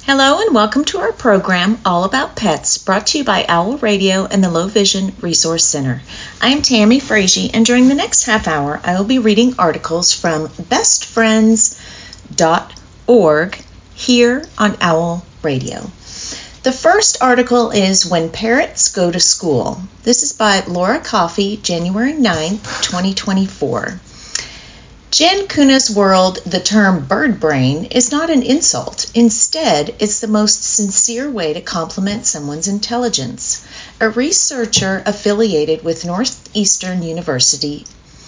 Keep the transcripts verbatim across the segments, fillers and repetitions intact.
Hello and welcome to our program All About Pets, brought to you by Owl Radio and the Low Vision Resource Center. I am Tammy Frazee, and during the next half hour I will be reading articles from best friends dot org here on Owl Radio. The first article is When Parrots Go to School. This is by Laura Coffey, January ninth, twenty twenty-four. Jen Kuna's world, the term bird brain is not an insult. Instead, it's the most sincere way to compliment someone's intelligence. A researcher affiliated with Northeastern University,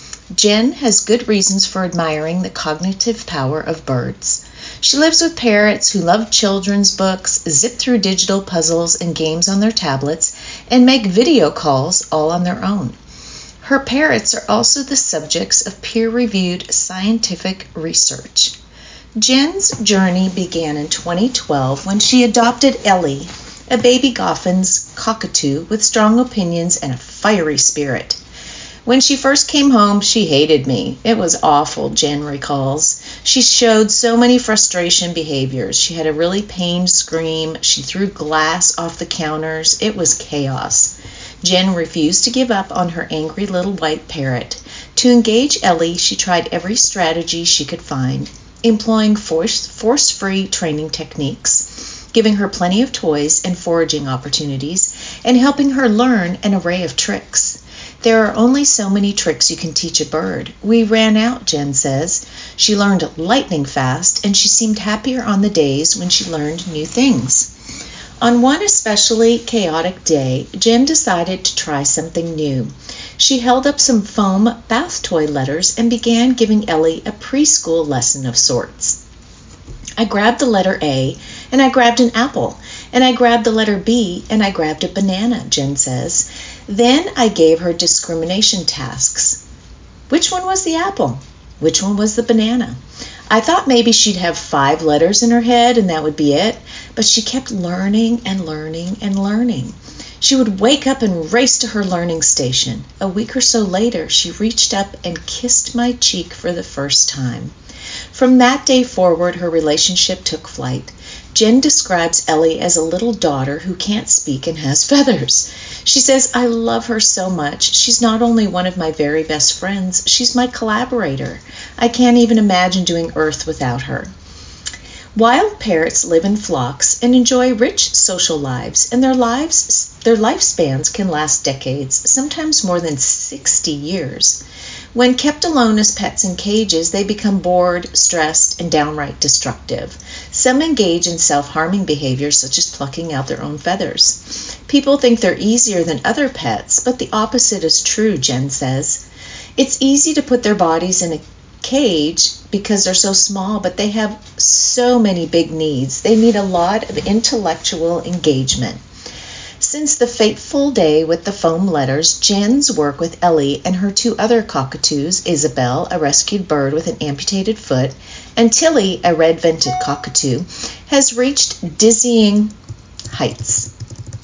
Jen has good reasons for admiring the cognitive power of birds. She lives with parrots who love children's books, zip through digital puzzles and games on their tablets, and make video calls all on their own. Her parrots are also the subjects of peer-reviewed scientific research. Jen's journey began in twenty twelve when she adopted Ellie, a baby Goffin's cockatoo with strong opinions and a fiery spirit. When she first came home, she hated me. It was awful, Jen recalls. She showed so many frustration behaviors. She had a really pained scream. She threw glass off the counters. It was chaos. Jen refused to give up on her angry little white parrot. To engage Ellie, she tried every strategy she could find, employing force, force-free training techniques, giving her plenty of toys and foraging opportunities, and helping her learn an array of tricks. There are only so many tricks you can teach a bird. We ran out, Jen says. She learned lightning fast, and she seemed happier on the days when she learned new things. On one especially chaotic day, Jen decided to try something new. She held up some foam bath toy letters and began giving Ellie a preschool lesson of sorts. I grabbed the letter A, and I grabbed an apple, and I grabbed the letter B, and I grabbed a banana, Jen says. Then I gave her discrimination tasks. Which one was the apple? Which one was the banana? I thought maybe she'd have five letters in her head and that would be it, but she kept learning and learning and learning. She would wake up and race to her learning station. A week or so later, she reached up and kissed my cheek for the first time. From that day forward, her relationship took flight. Jen describes Ellie as a little daughter who can't speak and has feathers. She says, I love her so much. She's not only one of my very best friends, she's my collaborator. I can't even imagine doing Earth without her. Wild parrots live in flocks and enjoy rich social lives, and their lives, their lifespans can last decades, sometimes more than sixty years. When kept alone as pets in cages, they become bored, stressed, and downright destructive. Some engage in self-harming behaviors such as plucking out their own feathers. People think they're easier than other pets, but the opposite is true, Jen says. It's easy to put their bodies in a cage because they're so small, but they have so many big needs. They need a lot of intellectual engagement. Since the fateful day with the foam letters, Jen's work with Ellie and her two other cockatoos, Isabel, a rescued bird with an amputated foot, and Tilly, a red-vented cockatoo, has reached dizzying heights.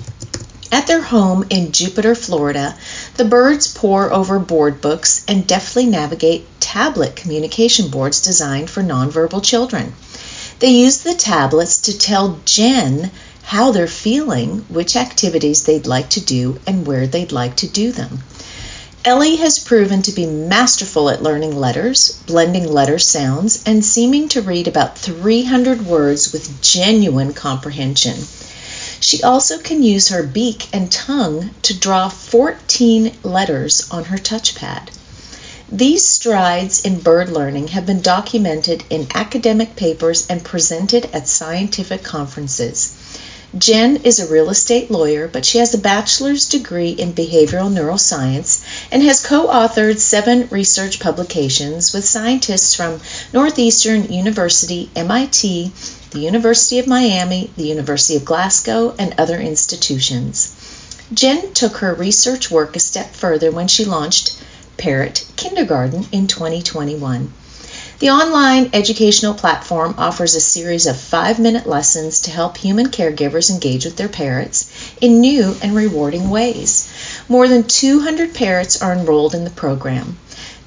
At their home in Jupiter, Florida, the birds pore over board books and deftly navigate tablet communication boards designed for nonverbal children. They use the tablets to tell Jen how they're feeling, which activities they'd like to do, and where they'd like to do them. Ellie has proven to be masterful at learning letters, blending letter sounds, and seeming to read about three hundred words with genuine comprehension. She also can use her beak and tongue to draw fourteen letters on her touchpad. These strides in bird learning have been documented in academic papers and presented at scientific conferences. Jen is a real estate lawyer, but she has a bachelor's degree in behavioral neuroscience and has co-authored seven research publications with scientists from Northeastern University, M I T, the University of Miami, the University of Glasgow, and other institutions. Jen took her research work a step further when she launched Parrot Kindergarten in twenty twenty-one. The online educational platform offers a series of five-minute lessons to help human caregivers engage with their parrots in new and rewarding ways. More than two hundred parrots are enrolled in the program.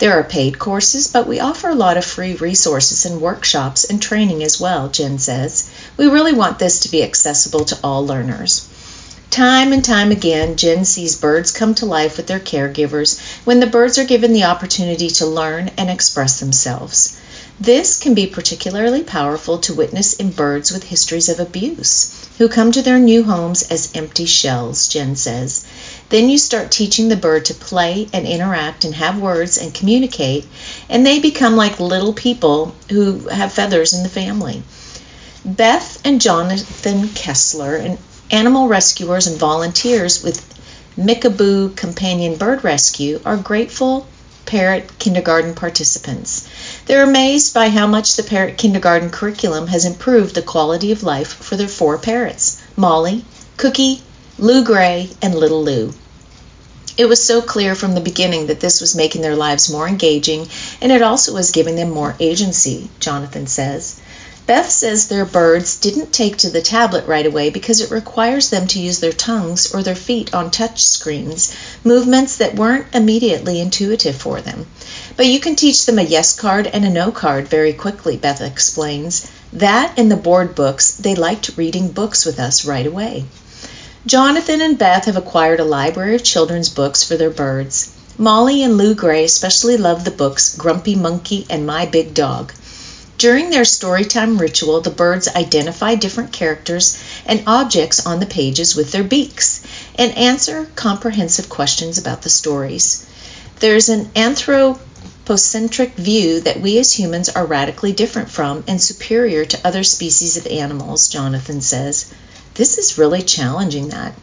There are paid courses, but we offer a lot of free resources and workshops and training as well, Jen says. We really want this to be accessible to all learners. Time and time again, Jen sees birds come to life with their caregivers when the birds are given the opportunity to learn and express themselves. This can be particularly powerful to witness in birds with histories of abuse, who come to their new homes as empty shells, Jen says. Then you start teaching the bird to play and interact and have words and communicate, and they become like little people who have feathers in the family. Beth and Jonathan Kessler, and animal rescuers and volunteers with Mickaboo Companion Bird Rescue, are grateful Parrot Kindergarten participants. They're amazed by how much the Parrot Kindergarten curriculum has improved the quality of life for their four parrots, Molly, Cookie, Lou Gray, and Little Lou. It was so clear from the beginning that this was making their lives more engaging, and it also was giving them more agency, Jonathan says. Beth says their birds didn't take to the tablet right away because it requires them to use their tongues or their feet on touch screens, movements that weren't immediately intuitive for them. But you can teach them a yes card and a no card very quickly, Beth explains. That and the board books, they liked reading books with us right away. Jonathan and Beth have acquired a library of children's books for their birds. Molly and Lou Gray especially love the books Grumpy Monkey and My Big Dog. During their storytime ritual, the birds identify different characters and objects on the pages with their beaks and answer comprehensive questions about the stories. There's an anthropocentric view that we as humans are radically different from and superior to other species of animals, Jonathan says. This is really challenging that.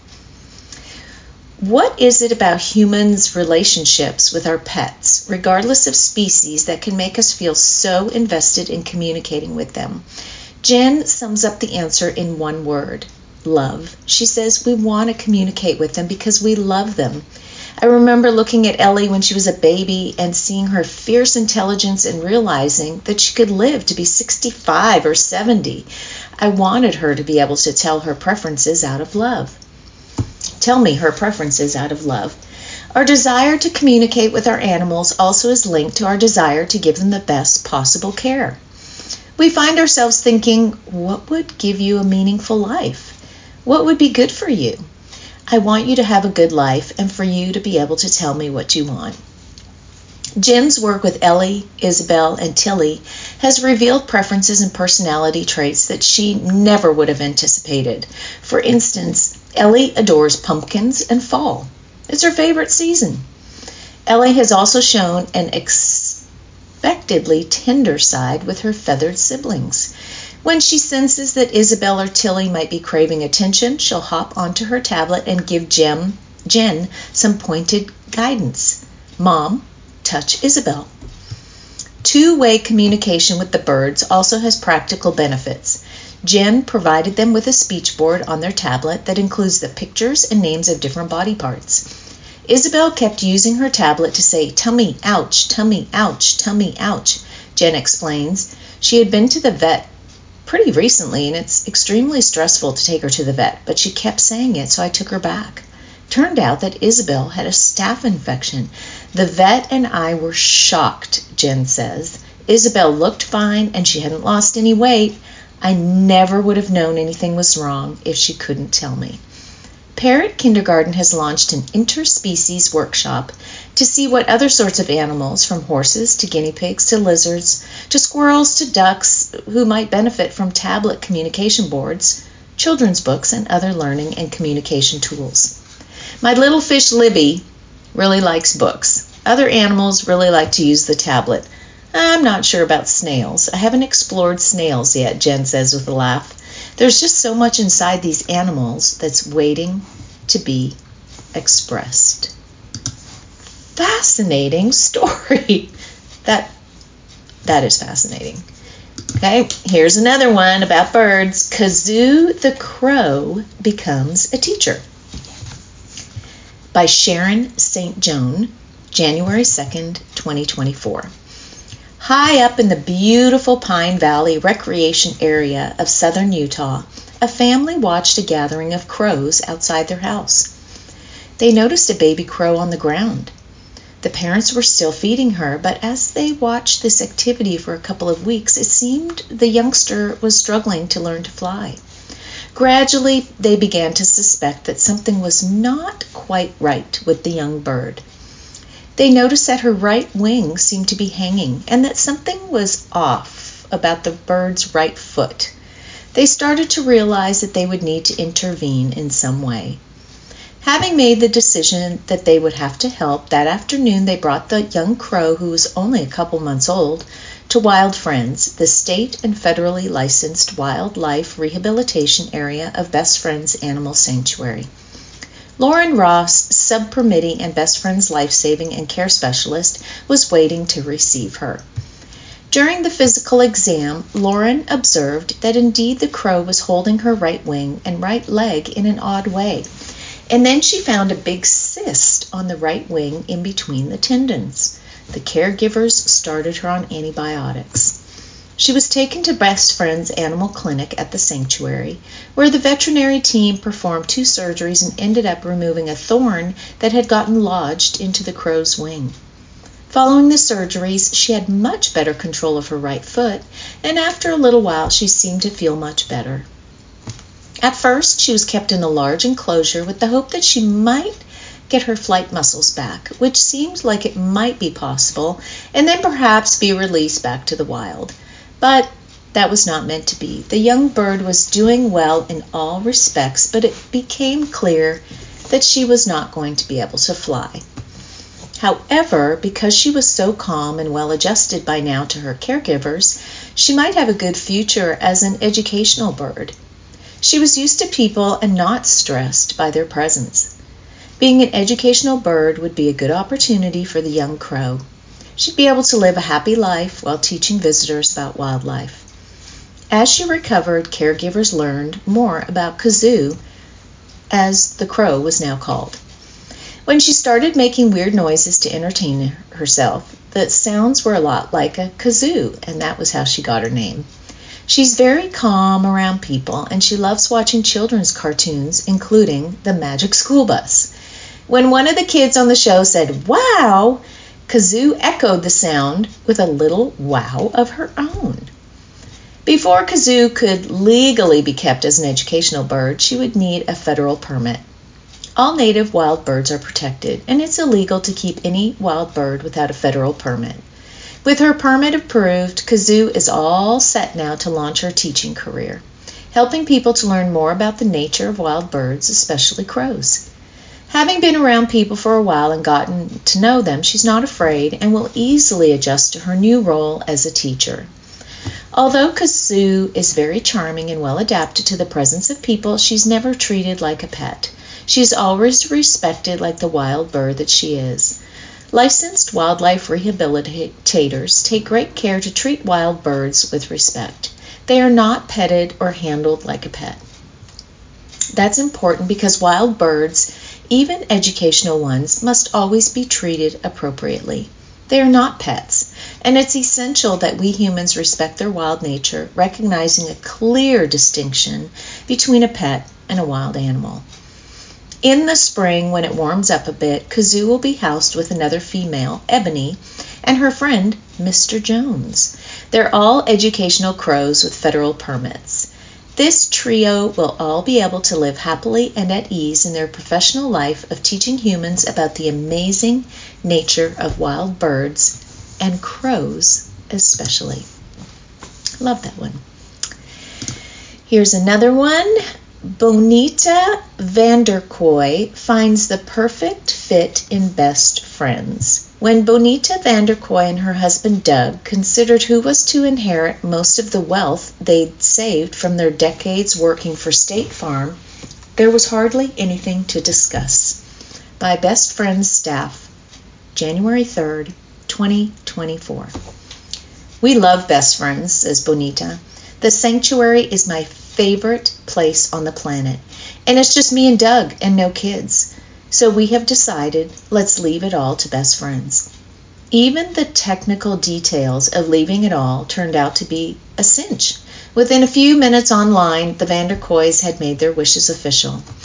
What is it about humans' relationships with our pets, regardless of species, that can make us feel so invested in communicating with them? Jen sums up the answer in one word: love. She says we want to communicate with them because we love them. I remember looking at Ellie when she was a baby and seeing her fierce intelligence and realizing that she could live to be sixty-five or seventy. I wanted her to be able to tell her preferences out of love. Tell me her preferences out of love. Our desire to communicate with our animals also is linked to our desire to give them the best possible care. We find ourselves thinking, what would give you a meaningful life? What would be good for you? I want you to have a good life and for you to be able to tell me what you want. Jen's work with Ellie, Isabel, and Tilly has revealed preferences and personality traits that she never would have anticipated. For instance, Ellie adores pumpkins and fall. It's her favorite season. Ellie has also shown an expectedly tender side with her feathered siblings. When she senses that Isabel or Tilly might be craving attention, she'll hop onto her tablet and give Jen, Jen some pointed guidance. Mom, touch Isabel. Two-way communication with the birds also has practical benefits. Jen provided them with a speech board on their tablet that includes the pictures and names of different body parts. Isabel kept using her tablet to say, tummy, ouch, tummy, ouch, tummy, ouch. Jen explains she had been to the vet pretty recently and it's extremely stressful to take her to the vet, but she kept saying it, so I took her back. Turned out that Isabel had a staph infection. The vet and I were shocked, Jen says. Isabel looked fine and she hadn't lost any weight. I never would have known anything was wrong if she couldn't tell me. Parrot Kindergarten has launched an interspecies workshop to see what other sorts of animals, from horses to guinea pigs to lizards to squirrels to ducks, who might benefit from tablet communication boards, children's books, and other learning and communication tools. My little fish Libby really likes books. Other animals really like to use the tablet. I'm not sure about snails. I haven't explored snails yet, Jen says with a laugh. There's just so much inside these animals that's waiting to be expressed. Fascinating story. That, that is fascinating. Okay, here's another one about birds. Kazoo the Crow becomes a teacher. By Sharon Saint Joan, January second, twenty twenty-four. High up in the beautiful Pine Valley recreation area of southern Utah, a family watched a gathering of crows outside their house. They noticed a baby crow on the ground. The parents were still feeding her, but as they watched this activity for a couple of weeks, it seemed the youngster was struggling to learn to fly. Gradually, they began to suspect that something was not quite right with the young bird. They noticed that her right wing seemed to be hanging and that something was off about the bird's right foot. They started to realize that they would need to intervene in some way. Having made the decision that they would have to help, that afternoon they brought the young crow, who was only a couple months old, to Wild Friends, the state and federally licensed wildlife rehabilitation area of Best Friends Animal Sanctuary. Lauren Ross, sub-permittee and Best Friends life-saving and care specialist, was waiting to receive her. During the physical exam, Lauren observed that indeed the crow was holding her right wing and right leg in an odd way. And then she found a big cyst on the right wing in between the tendons. The caregivers started her on antibiotics. She was taken to Best Friends Animal Clinic at the sanctuary, where the veterinary team performed two surgeries and ended up removing a thorn that had gotten lodged into the crow's wing. Following the surgeries, she had much better control of her right foot, and after a little while she seemed to feel much better. At first, she was kept in a large enclosure with the hope that she might get her flight muscles back, which seemed like it might be possible, and then perhaps be released back to the wild. But that was not meant to be. The young bird was doing well in all respects, but it became clear that she was not going to be able to fly. However, because she was so calm and well-adjusted by now to her caregivers, she might have a good future as an educational bird. She was used to people and not stressed by their presence. Being an educational bird would be a good opportunity for the young crow. She'd be able to live a happy life while teaching visitors about wildlife. As she recovered, caregivers learned more about Kazoo, as the crow was now called. When she started making weird noises to entertain herself, the sounds were a lot like a kazoo, and that was how she got her name. She's very calm around people, and she loves watching children's cartoons, including The Magic School Bus. When one of the kids on the show said, "Wow!" Kazoo echoed the sound with a little wow of her own. Before Kazoo could legally be kept as an educational bird, she would need a federal permit. All native wild birds are protected, and it's illegal to keep any wild bird without a federal permit. With her permit approved, Kazoo is all set now to launch her teaching career, helping people to learn more about the nature of wild birds, especially crows. Having been around people for a while and gotten to know them, she's not afraid and will easily adjust to her new role as a teacher. Although Kazoo is very charming and well adapted to the presence of people, she's never treated like a pet. She's always respected like the wild bird that she is. Licensed wildlife rehabilitators take great care to treat wild birds with respect. They are not petted or handled like a pet. That's important because wild birds, even educational ones, must always be treated appropriately. They are not pets, and it's essential that we humans respect their wild nature, recognizing a clear distinction between a pet and a wild animal. In the spring, when it warms up a bit, Kazoo will be housed with another female, Ebony, and her friend, Mister Jones. They're all educational crows with federal permits. This trio will all be able to live happily and at ease in their professional life of teaching humans about the amazing nature of wild birds, and crows especially. Love that one. Here's another one. Bonita Vanderkoy finds the perfect fit in Best Friends. When Bonita Vanderkoy and her husband Doug considered who was to inherit most of the wealth they'd saved from their decades working for State Farm, there was hardly anything to discuss. By Best Friends staff, January third, twenty twenty-four. We love Best Friends, says Bonita. The sanctuary is my favorite place on the planet, and it's just me and Doug and no kids. So we have decided, let's leave it all to Best Friends. Even the technical details of leaving it all turned out to be a cinch. Within a few minutes online, the Vanderkoys had made their wishes official.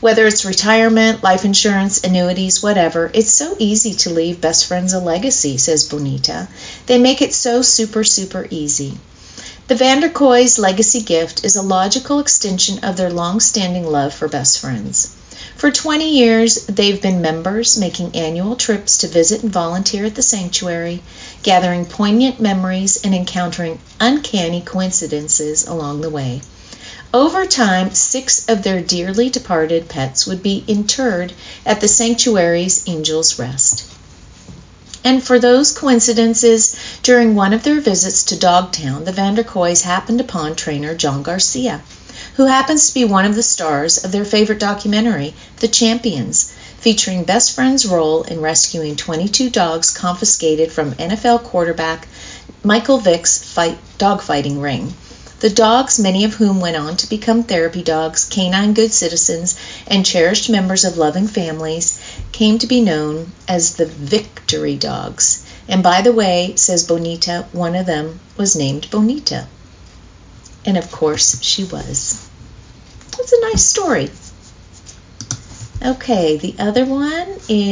Whether it's retirement, life insurance, annuities, whatever, it's so easy to leave best friends a legacy, says Bonita. They make it so super, super easy. The van der Koe's legacy gift is a logical extension of their long-standing love for best friends. For twenty years, they've been members, making annual trips to visit and volunteer at the sanctuary, gathering poignant memories and encountering uncanny coincidences along the way. Over time, six of their dearly departed pets would be interred at the sanctuary's Angel's Rest. And for those coincidences, during one of their visits to Dogtown, the van der Koe's happened upon trainer John Garcia, who happens to be one of the stars of their favorite documentary, The Champions, featuring best friend's role in rescuing twenty-two dogs confiscated from N F L quarterback Michael Vick's fight, dogfighting ring. The dogs, many of whom went on to become therapy dogs, canine good citizens, and cherished members of loving families, came to be known as the Victory Dogs. And by the way, says Bonita, one of them was named Bonita. And of course, she was. It's a nice story. Okay, the other one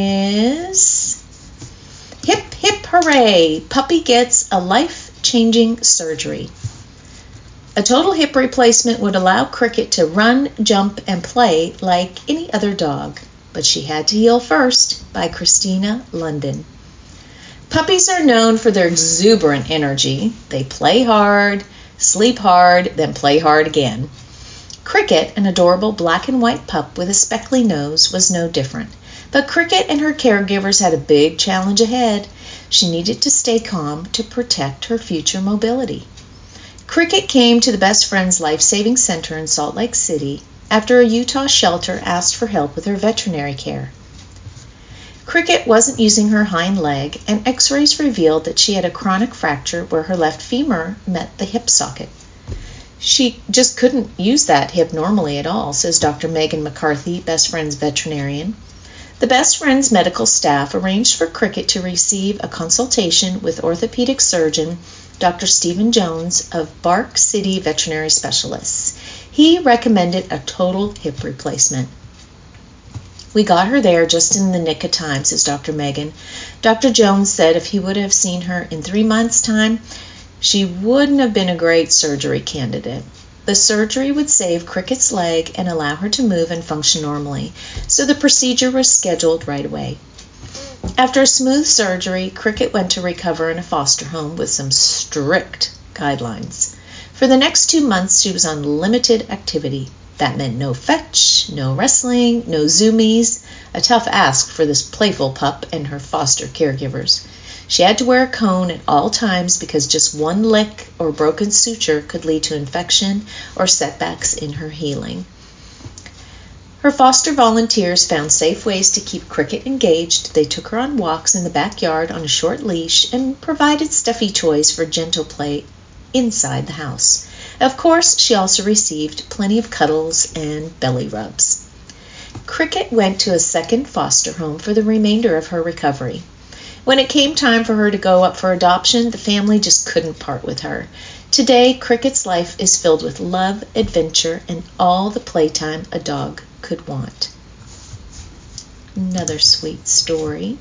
is Hip Hip Hooray! Puppy gets a life-changing surgery. A total hip replacement would allow Cricket to run, jump, and play like any other dog. But she had to heal first, by Christina London. Puppies are known for their exuberant energy. They play hard, sleep hard, then play hard again. Cricket, an adorable black and white pup with a speckly nose, was no different. But Cricket and her caregivers had a big challenge ahead. She needed to stay calm to protect her future mobility. Cricket came to the Best Friends Life-Saving Center in Salt Lake City after a Utah shelter asked for help with her veterinary care. Cricket wasn't using her hind leg, and x-rays revealed that she had a chronic fracture where her left femur met the hip socket. She just couldn't use that hip normally at all, says Doctor Megan McCarthy, Best Friends veterinarian. The Best Friends medical staff arranged for Cricket to receive a consultation with orthopedic surgeon Doctor Stephen Jones of Bark City Veterinary Specialists. He recommended a total hip replacement. We got her there just in the nick of time, says Doctor Megan. Doctor Jones said if he would have seen her in three months' time, she wouldn't have been a great surgery candidate. The surgery would save Cricket's leg and allow her to move and function normally, so the procedure was scheduled right away. After a smooth surgery, Cricket went to recover in a foster home with some strict guidelines. For the next two months, she was on limited activity. That meant no fetch, no wrestling, no zoomies, a tough ask for this playful pup and her foster caregivers. She had to wear a cone at all times because just one lick or broken suture could lead to infection or setbacks in her healing. Her foster volunteers found safe ways to keep Cricket engaged. They took her on walks in the backyard on a short leash and provided stuffy toys for gentle play inside the house. Of course, she also received plenty of cuddles and belly rubs. Cricket went to a second foster home for the remainder of her recovery. When it came time for her to go up for adoption, the family just couldn't part with her. Today, Cricket's life is filled with love, adventure, and all the playtime a dog could want. Another sweet story.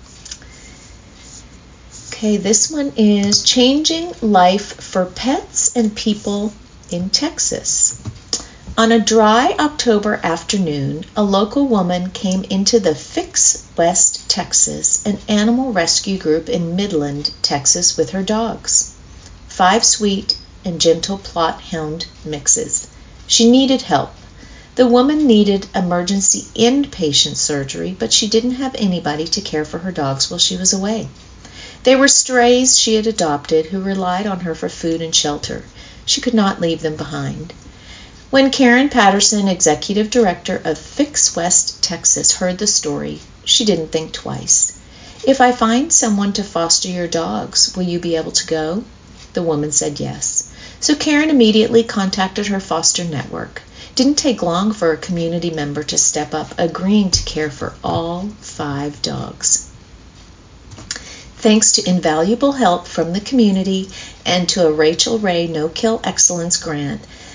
Okay, this one is Changing Life for Pets and People in Texas. On a dry October afternoon, a local woman came into the Fix West Texas, an animal rescue group in Midland, Texas, with her dogs. Five sweet and gentle Plott Hound mixes. She needed help. The woman needed emergency inpatient surgery, but she didn't have anybody to care for her dogs while she was away. They were strays she had adopted who relied on her for food and shelter. She could not leave them behind. When Karen Patterson, executive director of Fix West Texas, heard the story, she didn't think twice. If I find someone to foster your dogs, will you be able to go? The woman said yes. So Karen immediately contacted her foster network. Didn't take long for a community member to step up, agreeing to care for all five dogs. Thanks to invaluable help from the community and to a Rachel Ray No-Kill Excellence grant,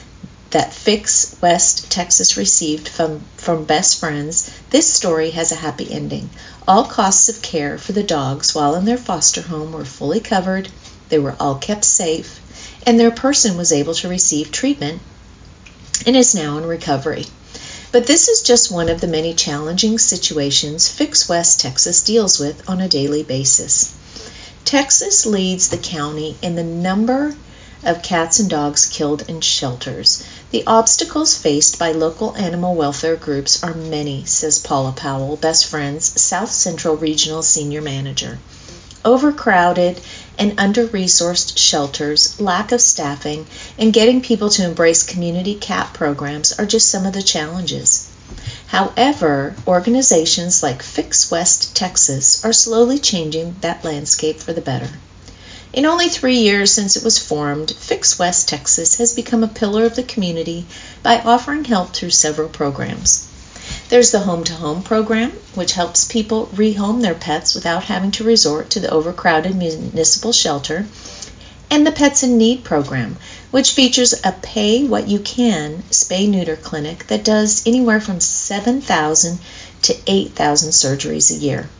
that Fix West Texas received from, from Best Friends, this story has a happy ending. All costs of care for the dogs while in their foster home were fully covered, they were all kept safe, and their person was able to receive treatment and is now in recovery. But this is just one of the many challenging situations Fix West Texas deals with on a daily basis. Texas leads the county in the number of cats and dogs killed in shelters. The obstacles faced by local animal welfare groups are many, says Paula Powell, Best Friends South Central Regional Senior Manager. Overcrowded and under-resourced shelters, lack of staffing, and getting people to embrace community cat programs are just some of the challenges. However, organizations like Fix West Texas are slowly changing that landscape for the better. In only three years since it was formed, Fix West Texas has become a pillar of the community by offering help through several programs. There's the Home to Home program, which helps people rehome their pets without having to resort to the overcrowded municipal shelter, and the Pets in Need program, which features a pay-what-you-can spay-neuter clinic that does anywhere from seven thousand to eight thousand surgeries a year.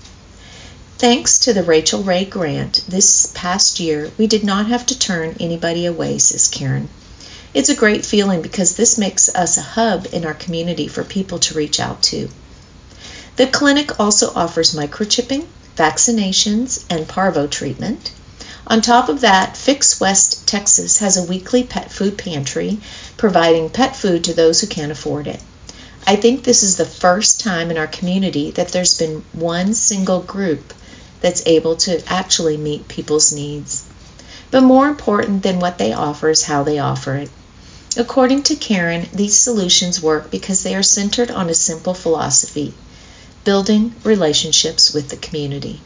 Thanks to the Rachel Ray Grant, this past year, we did not have to turn anybody away, says Karen. It's a great feeling because this makes us a hub in our community for people to reach out to. The clinic also offers microchipping, vaccinations, and parvo treatment. On top of that, Fix West Texas has a weekly pet food pantry, providing pet food to those who can't afford it. I think this is the first time in our community that there's been one single group that's able to actually meet people's needs. But more important than what they offer is how they offer it. According to Karen, these solutions work because they are centered on a simple philosophy: building relationships with the community.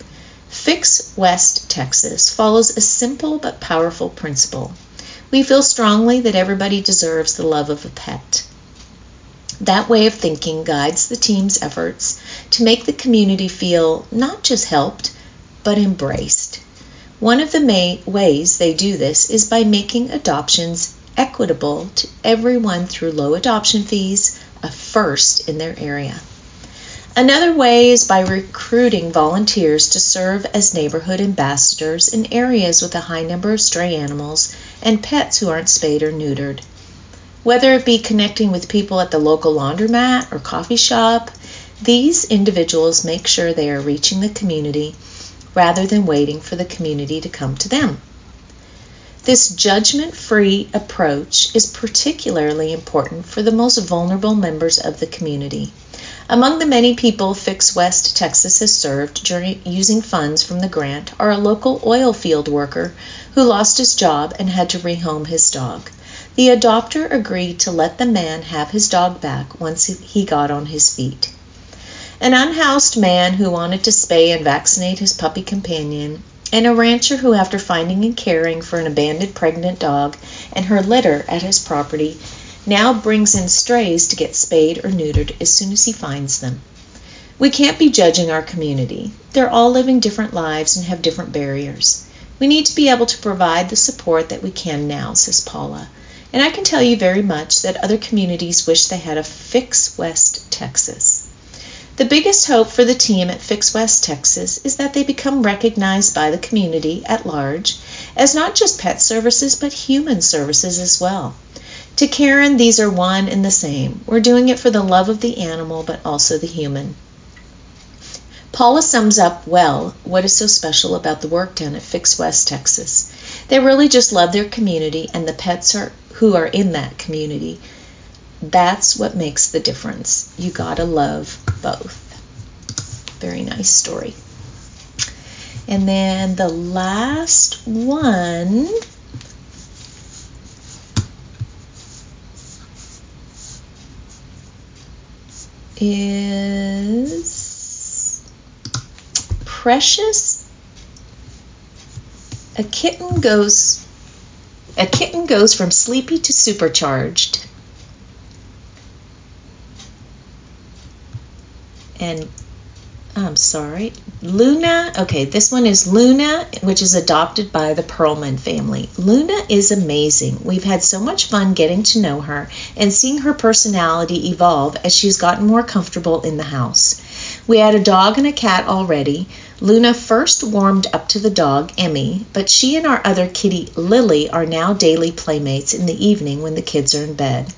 Fix West Texas follows a simple but powerful principle. We feel strongly that everybody deserves the love of a pet. That way of thinking guides the team's efforts to make the community feel not just helped, but embraced. One of the may- ways they do this is by making adoptions equitable to everyone through low adoption fees, a first in their area. Another way is by recruiting volunteers to serve as neighborhood ambassadors in areas with a high number of stray animals and pets who aren't spayed or neutered. Whether it be connecting with people at the local laundromat or coffee shop, these individuals make sure they are reaching the community rather than waiting for the community to come to them. This judgment-free approach is particularly important for the most vulnerable members of the community. Among the many people Fix West Texas has served during using funds from the grant are a local oil field worker who lost his job and had to rehome his dog. The adopter agreed to let the man have his dog back once he got on his feet. An unhoused man who wanted to spay and vaccinate his puppy companion, and a rancher who, after finding and caring for an abandoned pregnant dog and her litter at his property, now brings in strays to get spayed or neutered as soon as he finds them. We can't be judging our community. They're all living different lives and have different barriers. We need to be able to provide the support that we can now, says Paula. And I can tell you very much that other communities wish they had a Fix West Texas. The biggest hope for the team at Fix West Texas is that they become recognized by the community at large as not just pet services, but human services as well. To Karen, these are one and the same. We're doing it for the love of the animal, but also the human. Paula sums up well what is so special about the work done at Fix West Texas. They really just love their community and the pets are, who are in that community. That's what makes the difference. You gotta love both. Very nice story. And then the last one is Precious. A kitten goes a kitten goes from sleepy to supercharged. And I'm sorry, Luna. Okay, this one is Luna, which is adopted by the Perlman family. Luna is amazing. We've had so much fun getting to know her and seeing her personality evolve as she's gotten more comfortable in the house. We had a dog and a cat already. Luna first warmed up to the dog, Emmy, but she and our other kitty, Lily, are now daily playmates in the evening when the kids are in bed.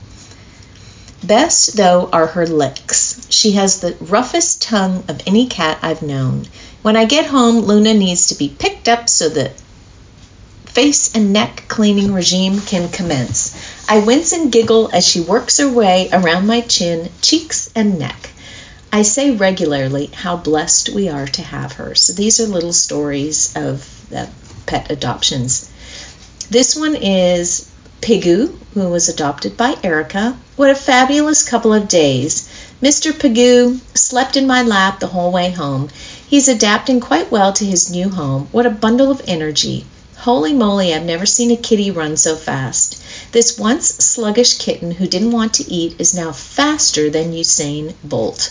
Best, though, are her licks. She has the roughest tongue of any cat I've known. When I get home, Luna needs to be picked up so the face and neck cleaning regime can commence. I wince and giggle as she works her way around my chin, cheeks, and neck. I say regularly how blessed we are to have her. So these are little stories of uh, pet adoptions. This one is Pigoo, who was adopted by Erica. What a fabulous couple of days. Mister Pigoo slept in my lap the whole way home. He's adapting quite well to his new home. What a bundle of energy. Holy moly, I've never seen a kitty run so fast. This once sluggish kitten who didn't want to eat is now faster than Usain Bolt.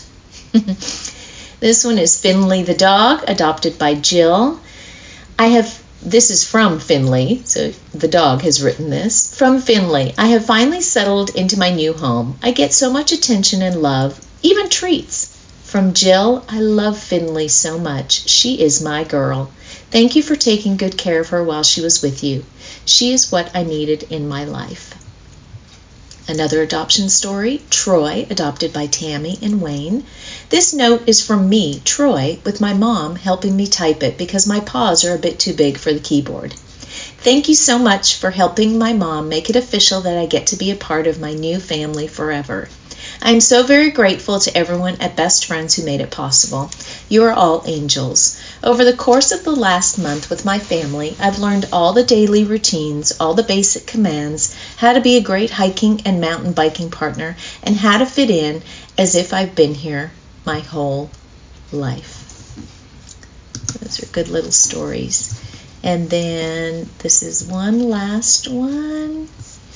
This one is Finley the dog, adopted by Jill. I have This is from Finley, so the dog has written this. From Finley, I have finally settled into my new home. I get so much attention and love, even treats. From Jill, I love Finley so much. She is my girl. Thank you for taking good care of her while she was with you. She is what I needed in my life. Another adoption story, Troy, adopted by Tammy and Wayne. This note is from me, Troy, with my mom helping me type it because my paws are a bit too big for the keyboard. Thank you so much for helping my mom make it official that I get to be a part of my new family forever. I am so very grateful to everyone at Best Friends who made it possible. You are all angels. Over the course of the last month with my family, I've learned all the daily routines, all the basic commands, how to be a great hiking and mountain biking partner, and how to fit in as if I've been here my whole life. Those are good little stories. And then this is one last one.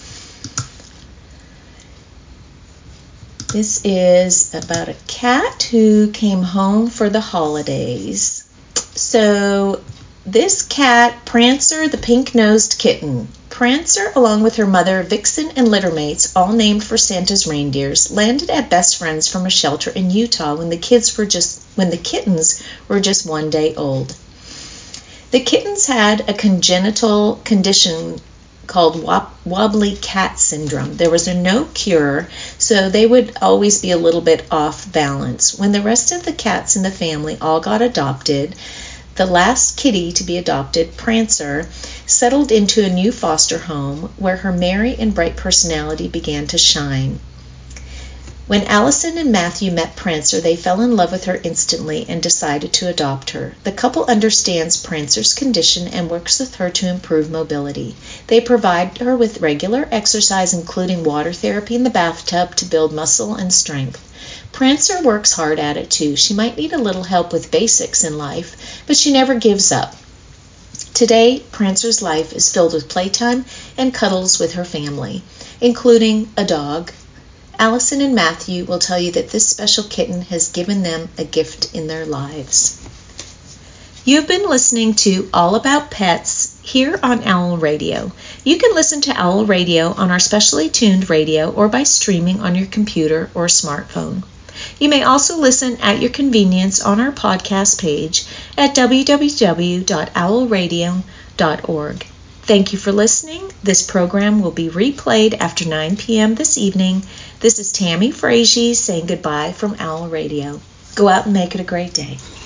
This is about a cat who came home for the holidays. So this cat, Prancer, the pink-nosed kitten. Prancer, along with her mother, Vixen, and littermates, all named for Santa's reindeers, landed at Best Friends from a shelter in Utah when the kids were just when the kittens were just one day old. The kittens had a congenital condition called wobbly cat syndrome. There was no cure, so they would always be a little bit off balance. When the rest of the cats in the family all got adopted, the last kitty to be adopted, Prancer, settled into a new foster home where her merry and bright personality began to shine. When Allison and Matthew met Prancer, they fell in love with her instantly and decided to adopt her. The couple understands Prancer's condition and works with her to improve mobility. They provide her with regular exercise, including water therapy in the bathtub to build muscle and strength. Prancer works hard at it too. She might need a little help with basics in life, but she never gives up. Today, Prancer's life is filled with playtime and cuddles with her family, including a dog. Allison and Matthew will tell you that this special kitten has given them a gift in their lives. You've been listening to All About Pets here on Owl Radio. You can listen to Owl Radio on our specially tuned radio or by streaming on your computer or smartphone. You may also listen at your convenience on our podcast page at w w w dot owl radio dot org. Thank you for listening. This program will be replayed after nine p.m. this evening. This is Tammy Frazee saying goodbye from Owl Radio. Go out and make it a great day.